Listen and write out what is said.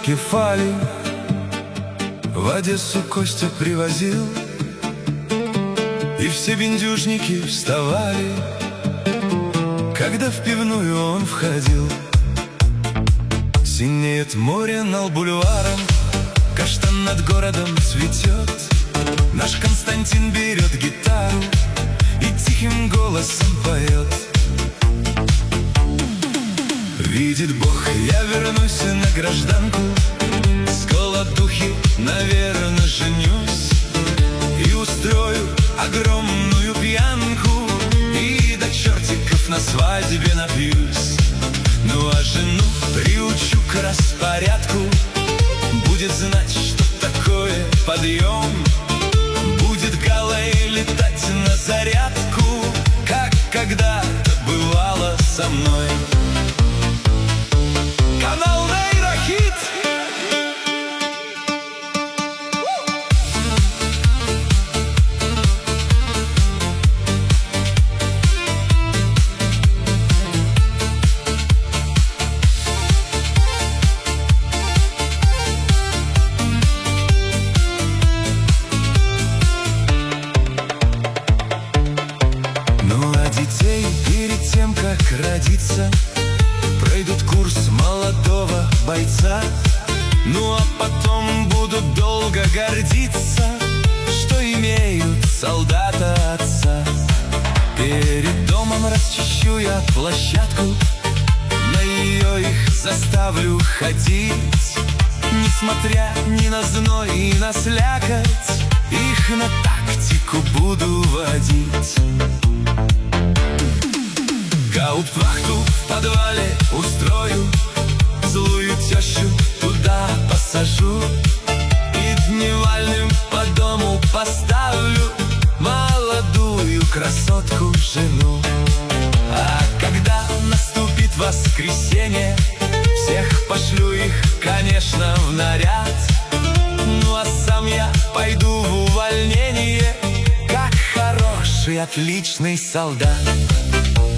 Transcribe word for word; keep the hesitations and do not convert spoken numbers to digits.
Кефали в Одессу Костя привозил, и все бендюжники вставали, когда в пивную он входил. Синеет море над бульваром, каштан над городом цветет. Наш Константин берет гитару и тихим голосом поет. Видит Бог, я вернусь на гражданку, с голодухи, наверное, женюсь и устрою огромную пьянку, и до чертиков на свадьбе напьюсь. Ну а жену приучу к распорядку, будет знать, что такое подъем, будет голой летать на зарядку, как когда-то бывало со мной. Канал Нейрохит. Ну а детей перед тем, как родиться, пройдут курс молодого бойца. Ну а потом будут долго гордиться, что имеют солдата отца. Перед домом расчищу я площадку, на ее их заставлю ходить. Несмотря ни на зной и на слякоть, их на тактику буду водить. Гауптвахту в подвале устрою, злую тещу туда посажу, и дневальным по дому поставлю молодую красотку жену. А когда наступит воскресенье, всех пошлю их, конечно, в наряд. Ну а сам я пойду в увольнение, как хороший, отличный солдат.